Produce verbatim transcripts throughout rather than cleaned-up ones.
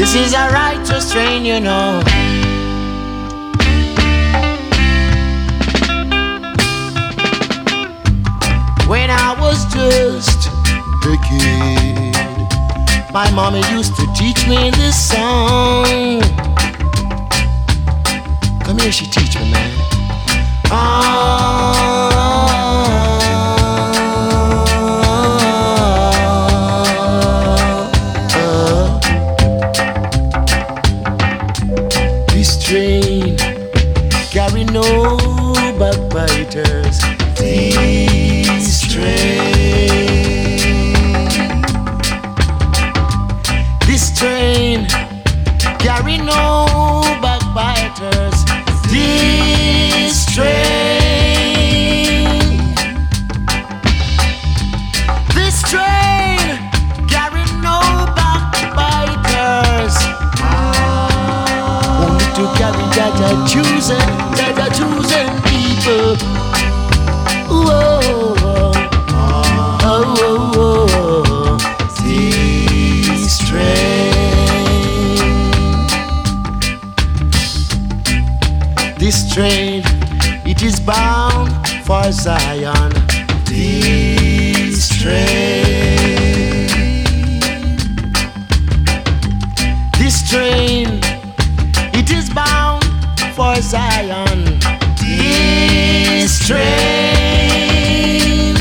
This is a righteous train, you know. When I was just a kid, my mommy used to teach me this song. Come here, she teach me, man. Ah. Train carry no backbiters. This train, this train carry no backbiters. This train, this train carry no backbiters. To carry that I choosing, that I choosing people. Whoa, oh, oh, oh, this train, this train, it is bound for Zion. This train, this train, it is bound for Zion. This train,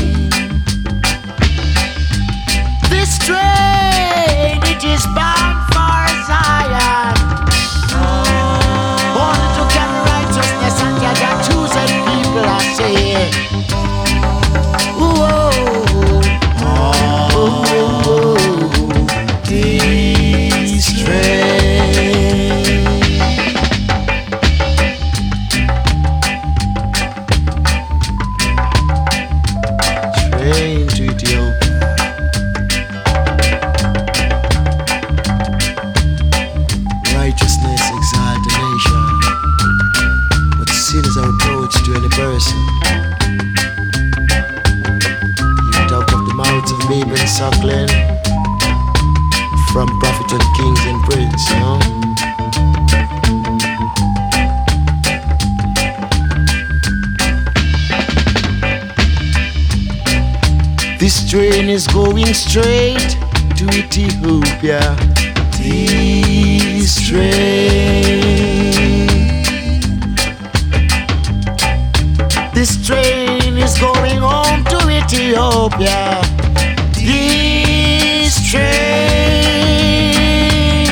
this train, it is bound for Zion. Born to carry righteousness and God chosen people, I say. Whoa, oh, oh, oh, this train. Train to Ethiopia. Righteousness exalt the nation, but sin is a reproach to any person. You talk of the mouths of baby and suckling, from prophet and kings and prince, you know? This train is going straight to Ethiopia. This train, this train is going home to Ethiopia. This train,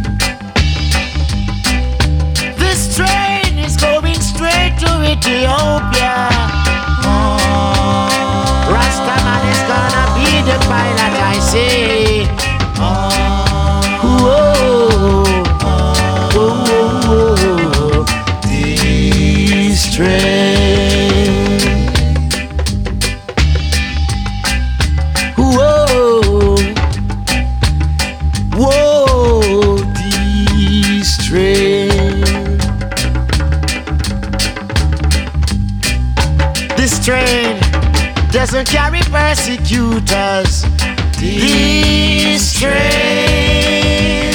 this train is going straight to Ethiopia. Rastaman is gonna be the pilot, I say. Whoa, whoa, whoa, this train. Whoa, whoa, this train. This train doesn't carry persecutors. This train,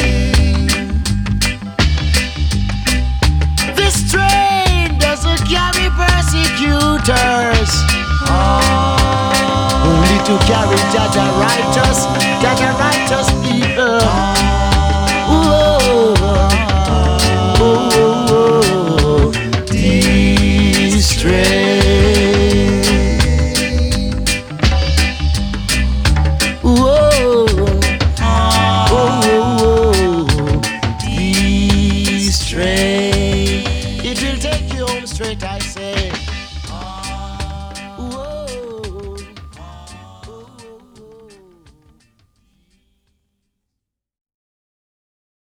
this train doesn't carry persecutors. Only to carry Jaja righteous, Jaja righteous people.